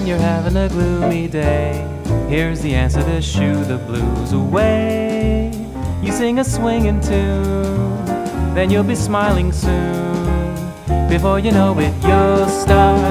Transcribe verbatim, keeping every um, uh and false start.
when you're having a gloomy day, here's the answer to shoo the blues away. You sing a swinging tune, then you'll be smiling soon. Before you know it, you'll stop